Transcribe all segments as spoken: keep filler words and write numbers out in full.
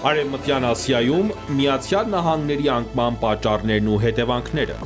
Արևմտյան Ասիայում Միացյալ Նահանգների անկման պատճառներն ու հետևանքները։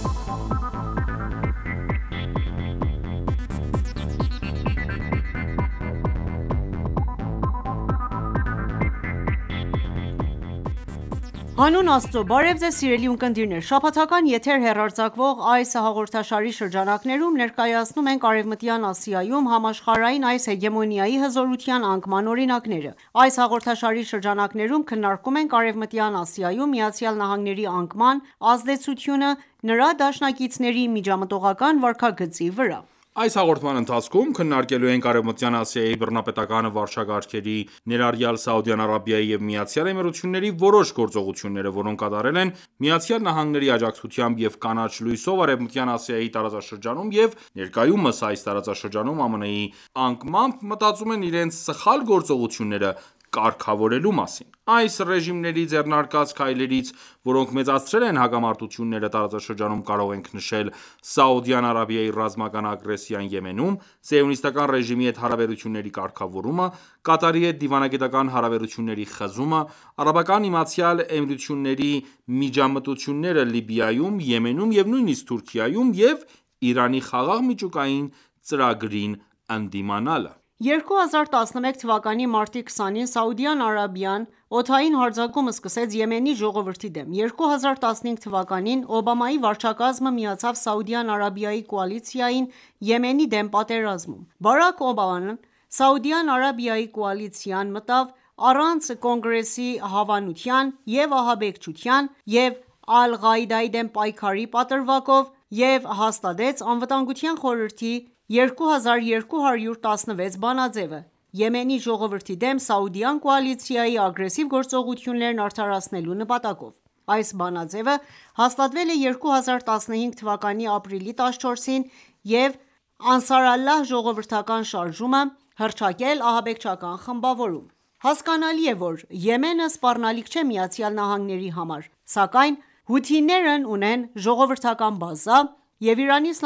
Հանուն Աստծո, բարև ձեզ սիրելի ունկնդիրներ: Շաբաթական եթեր հեռարձակվող այս հաղորդաշարի շրջանակներում ներկայացնում ենք Արևմտյան Ասիայում համաշխարհային այս հեգեմոնիայի հզորության անկման օրինակները: Այս հաղորդաշարի շրջանակներում քննարկում ենք Արևմտյան Ասիայում ԱՄՆ-ի անկման ազդեցությունը նրա դաշնակիցների միջամտողական վարքագծի վրա: Այս հաղորդման ընթացքում քննարկելու ենք Արևմտյան Ասիայի բռնապետական վարչագաղթերի, ներառյալ Սաուդյան Արաբիայի և Միացյալ Էմիրությունների որոշ գործողությունները, որոնք կատարել են ԱՄՆ-ի աջակցությամբ և կանաչ լույսով Արևմտյան Ասիայի տարածաշրջանում և ներկայումս այս տարածաշրջանում ԱՄՆ-ի անկմամբ մտածում են իրենց սխալ գործողությունները կարգավորելու մասին: Այս ռեժիմների ձեռնարկած քայլերից, որոնք մեծացրել են հակամարտությունները տարածաշրջանում կարող ենք նշել Սաուդյան Արաբիայի ռազմական ագրեսիան Եմենում, Սիոնիստական ռեժիմի հետ հարաբերությունների կարգավորումը, Կատարի հետ դիվանագիտական հարաբերությունների խզումը, Արաբական Իմացյալ Էմիրությունների միջամտությունները Լիբիայում, Եմենում և նույնիսկ Թուրքիայում և Իրանի խաղաղ միջուկային ծրագրին ընդդիմանալը: երկու հազար տասնմեկ թվականի մարտի քսանին Սաուդյան Արաբիան օդային հարձակում սկսեց Եմենի ժողովրդի դեմ: երկու հազար տասնհինգ թվականին Օբամայի վարչակազմը միացավ Սաուդյան Արաբիայի կոալիցիային Եմենի դեմ պատերազմում: Բարաք Օբաման Սաուդյան Արաբիայի կոալիցիան մտավ առանց Կոնգրեսի հավանության և ահաբեկչության և Ալ-Ղաիդայի դեմ պայքարի պատրվակով և հաստատեց Անվտանգության խորհրդի երկու հազար երկու հարյուր տասնվեց բանաձևը՝ Եմենի ժողովրդի դեմ սաուդյան կոալիցիայի ագրեսիվ գործողություններն արդարացնելու նպատակով: Այս բանաձևը հաստատվել է երկու հազար տասնհինգ թվականի ապրիլի տասնչորսին և Անսարալլահ ժողովրդական շարժումը հռչակել ահաբեկչական խմբավորում: Հասկանալի է, որ Եմենը սպառնալիք չէ ԱՄՆ-ի համար, սակայն հութիներն ունեն ժողովրդական բազա և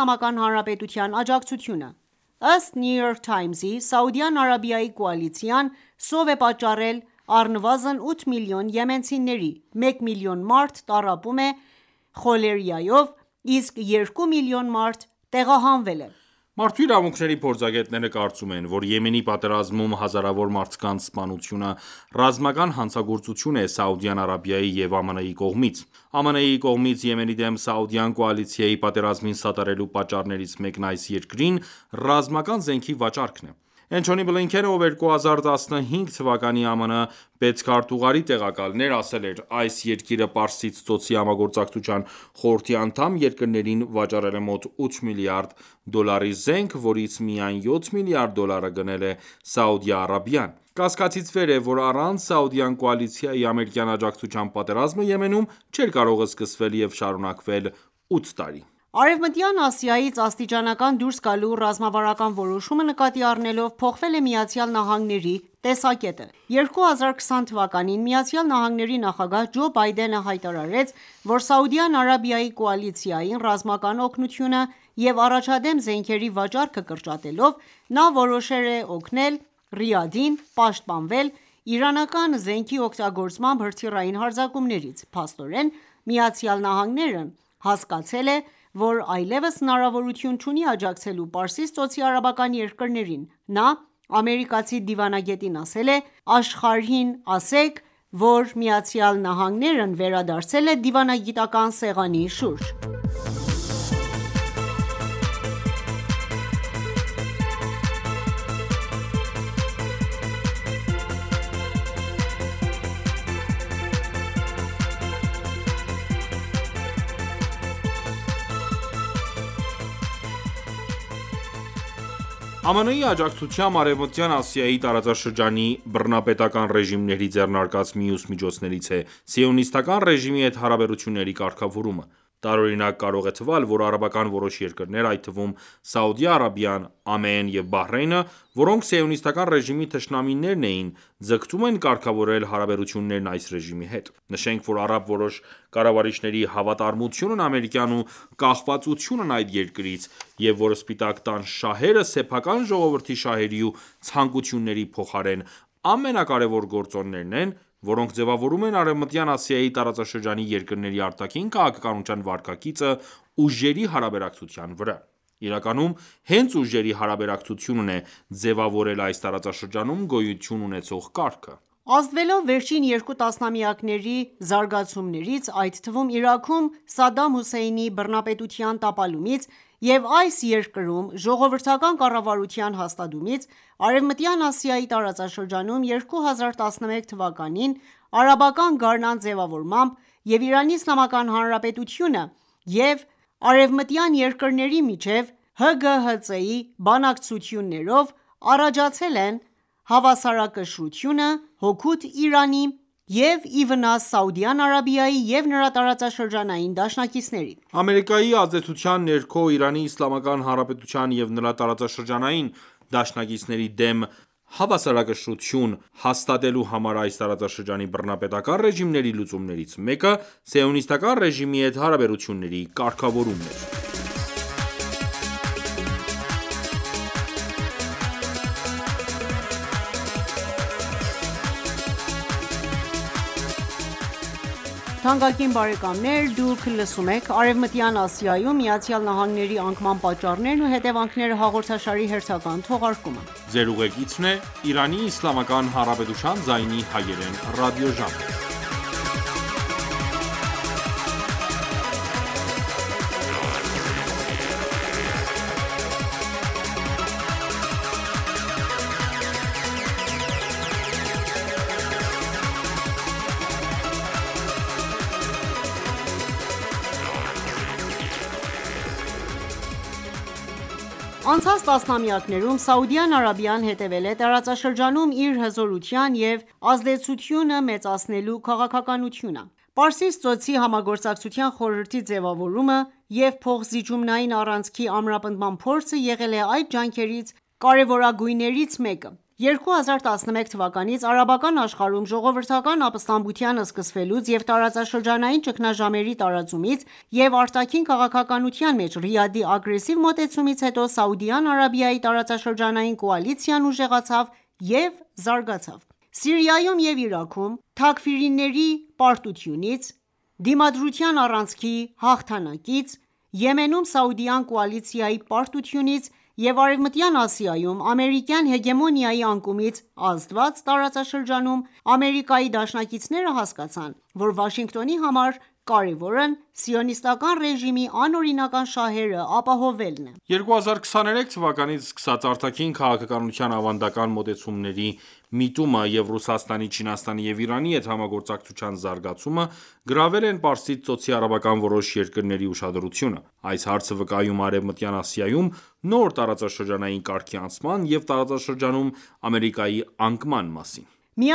ԻԻՀ-ի աջակցությունը: Ըստ New York Times-ի, Սաուդյան Արաբիայի կոալիցիան սով է պատճառել առնվազն ութ միլիոն եմենցիների, մեկ միլիոն մարդ տառապում է խոլերայով, իսկ երկու միլիոն մարդ տեղահանվել է: Մարդու իրավունքների փորձագետները կարծում են, որ Եմենի պատերազմում հազարավոր մարդկանց սպանությունը ռազմական հանցագործություն է Սաուդյան Արաբիայի և ԱՄՆ-ի կողմից: ԱՄՆ-ի կողմից Եմենի դեմ սաուդյան կոալիցիայի պատերազմին սատարելու պատճառներից մեկն այս երկրին ռազմական զենքի վաճառքն է: Էնթոնի Բլինքենը, ով երկու հազար տասնհինգ թվականի ԱՄՆ պետքարտուղարի տեղակալն էր, ասել էր. «Այս երկիրը Պարսից ծոցի համագործակցության խորհրդի անդամ երկրներին վաճառել է մոտ ութ միլիարդ դոլարի զենք, որից միայն յոթ միլիարդ դոլարը գնել է Սաուդյան Արաբիան: Կասկածից վեր է, որ առանց սաուդյան կոալիցիայի ամերիկյան աջակցությամբ պատերազմը Եմենում չէր կարող սկսվել և շարունակվել ութ տարի»: Արևմտյան Ասիայից աստիճանական դուրս գալու ռազմավարական որոշումը նկատի առնելով փոխվել է ԱՄՆ-ի տեսակետը: երկու հազար քսան թվականին ԱՄՆ նախագահ Ջո Բայդենը հայտարարեց, որ Սաուդյան Արաբիայի կոալիցիային ռազմական օգնությունը և առաջադեմ զենքերի վաճառքը կրճատելով, նա որոշել է օգնել Ռիադին պաշտպանվել իրանական զենքի օգտագործմամբ հրթիռային հարձակումներից: Փաստորեն, ԱՄՆ-ն հասկացել է, որ այլևս հնարավորություն չունի աջակցելու Պարսից ծոցի արաբական երկրներին: Նա ամերիկացի դիվանագետին ասել է. «Աշխարհին ասեք, որ ԱՄՆ-ն վերադարձել է դիվանագիտական սեղանի շուրջ»: ԱՄՆ-ի աջակցությամբ Արևմտյան Ասիայի տարածաշրջանի բռնապետական ռեժիմների ձեռնարկած մյուս միջոցներից է Սիոնիստական ռեժիմի հետ հարաբերությունների կարգավորումը: Տարօրինակ կարող է թվալ, որ արաբական որոշ երկրներ, այդ թվում Սաուդյան Արաբիան, ԱՄԷ-ն և Բահրեյնը, որոնք Սիոնիստական ռեժիմի թշնամիներն էին, ձգտում են կարգավորել հարաբերություններն այս ռեժիմի հետ: Նշենք, որ արաբ որոշ կառավարիչների հավատարմությունն ամերիկյան ու կախվածությունն այդ երկրից և որ Սպիտակ տան շահերը սեփական ժողովրդի շահերի ու ցանկությունների փոխարեն ամենակարևոր գործոններն են, որոնք ձևավորում են Արևմտյան Ասիայի տարածաշրջանի երկրների արտաքին քաղաքականության վարքագիծը ուժերի հարաբերակցության վրա։ Իրականում, հենց ուժերի հարաբերակցությունն է ձևավորել այս տարածաշրջանում գոյություն ունեցող կարգը։ Ազդվելով վերջին երկու տասնամյակների զարգացումներից, այդ թվում Իրաքում Սադամ Հուսեյնի բռնապետության տապալումից և այս երկրում ժողովրդական կառավարության հաստատումից, Արևմտյան Ասիայի տարածաշրջանում երկու հազար տասնմեկ թվականին արաբական գարնան ձևավորմամբ և Իրանի Իսլամական Հանրապետությունը և արևմտյան երկրների միջև Հ G H C-ի բանակցություններով առաջացել են հավասարակշռությունը հօգուտ Իրանի և ի վնաս Սաուդյան Արաբիայի և նրա տարածաշրջանային դաշնակիցների։ Ամերիկայի ազդեցության ներքո Իրանի Իսլամական Հանրապետության և նրա տարածաշրջանային դաշնակիցների դեմ հավասարակշռություն հաստատելու համար այս տարածաշրջանի բռնապետական ռեժիմների լուծումներից մեկը Սիոնիստական ռեժիմի հետ հարաբերությունների կարգավորումն էր։ Թանկագին բարեկամներ, դուք լսում եք «Արևմտյան Ասիայում ԱՄՆ-ի անկման պատճառներն ու հետևանքները» հաղորդաշարի հերթական թողարկումը։ Ձեր ուղեկիցն է Իրանի Իսլամական Հանրապետության ձայնի հայերեն ռադիոժամը։ Անցած տասնամյակներում Սաուդյան Արաբիան հետևել է տարածաշրջանում իր հզորության և ազդեցությունը մեծացնելու քաղաքականությունը։ Պարսից ծոցի համագործակցության խորհրդի ձևավորումը և փոխզիջումային առանցքի ամրապնդման փորձը եղել է այդ ջանքերից կարևորագույններից մեկը։ երկու հազար տասնմեկ թվականից արաբական աշխարհում ժողովրդական ապստամբության սկսվելուց և տարածաշրջանային ճգնաժամերի տարածումից և արտաքին քաղաքականության մեջ Ռիադի ագրեսիվ մոտեցումից հետո Սաուդյան Արաբիայի տարածաշրջանային կոալիցիան ուժեղացավ և զարգացավ։ Սիրիայում և Իրաքում թաքֆիրիների պարտությունից, Դիմադրության առանցքի հաղթանակից, Եմենում Սաուդյան կոալիցիայի պարտությունից և Արևմտյան Ասիայում ամերիկյան հեգեմոնիայի անկումից ազդված տարածաշրջանում Ամերիկայի դաշնակիցները հասկացան, որ Վաշինգտոնի համար կարևորն Սիոնիստական ռեժիմի անօրինական շահերը ապահովելն է։ երկու հազար քսաներեք թվականից սկսած արտաքին քաղաքականության ավանդական մոտեցումների միտումը և Ռուսաստանի, Չինաստանի և Իրանի հետ համագործակցության զարգացումը գրավել են Պարսից ծոցի արաբական որոշ երկրների ուշադրությունը։ Այս հարցը վկայում է Արևմտյան Ասիայում նոր տարածաշրջանային կարգի անցման և տարածաշրջանում Ամերիկայի անկման մասին։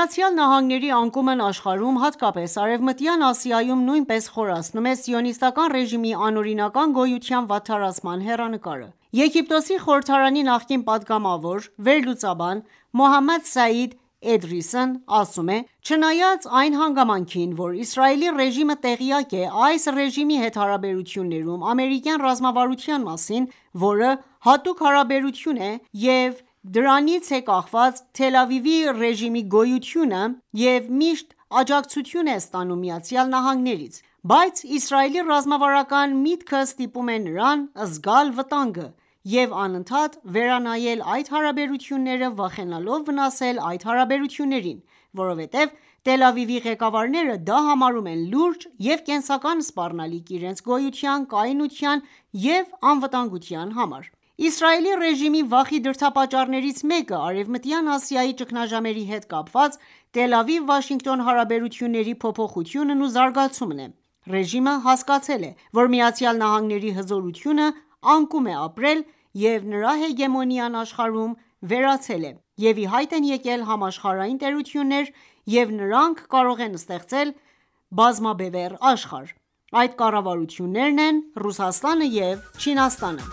ԱՄՆ-ի անկումն աշխարհում, հատկապես Արևմտյան Ասիայում նույնպես խորացնում է Սիոնիստական ռեժիմի անօրինական գոյության վատթարացման հեռանկարը։ Եգիպտոսի խորհրդարանի նախկին պատգամավոր, վերլուծաբան Մոհամմադ Սաիդ Էդրիսն ասում է. «Չնայած այն հանգամանքին, որ Իսրայելի ռեժիմը տեղյակ է այս ռեժիմի հետ հարաբերություններում ամերիկյան ռազմավարության մասին, որը հատուկ հարաբերություն է և դրանից է կախված Թել Ավիվի ռեժիմի գոյությունը և միշտ աջակցություն է ստանում ԱՄՆ-ից, բայց Իսրայելի ռազմավարական միտքը ստիպում է նրան զգալ վտանգը և անընդհատ վերանայել այդ հարաբերությունները վախենալով վնասել այդ հարաբերություններին, որովհետև Թել Ավիվի ղեկավարները դա համարում են լուրջ և կենսական սպառնալիք իրենց գոյության, կայունության և անվտանգության համար»։ Իսրայելի ռեժիմի վախի դրդապատճառներից մեկը Արևմտյան Ասիայի ճգնաժամերի հետ կապված Թել Ավիվ-Վաշինգտոն հարաբերությունների փոփոխությունն ու զարգացումն է։ Ռեժիմը հասկացել է, որ ԱՄՆ-ի հզորությունը անկում է ապրել և նրա հեգեմոնիան աշխարհում վերացել է, և ի հայտ են եկել համաշխարհային տերություններ, և նրանք կարող են ստեղծել բազմաբևեռ աշխարհ։ Այդ կառավարություններն են Ռուսաստանը և Չինաստանը։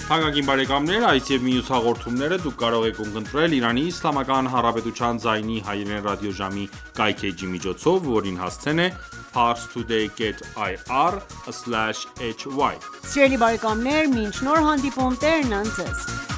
Թանկագին բարեկամներ, այս եւ մյուս հաղորդումները դուք կարող եք ունկնդրել Իրանի Իսլամական Հանրապետության ձայնի հայրեն ռադիոժամի կայքէջի միջոցով, որին հասցեն է parstoday dot ir slash hy: Սիրելի բարեկամներ, մինչ նոր հանդիպում, Տերն ընդ ձեզ: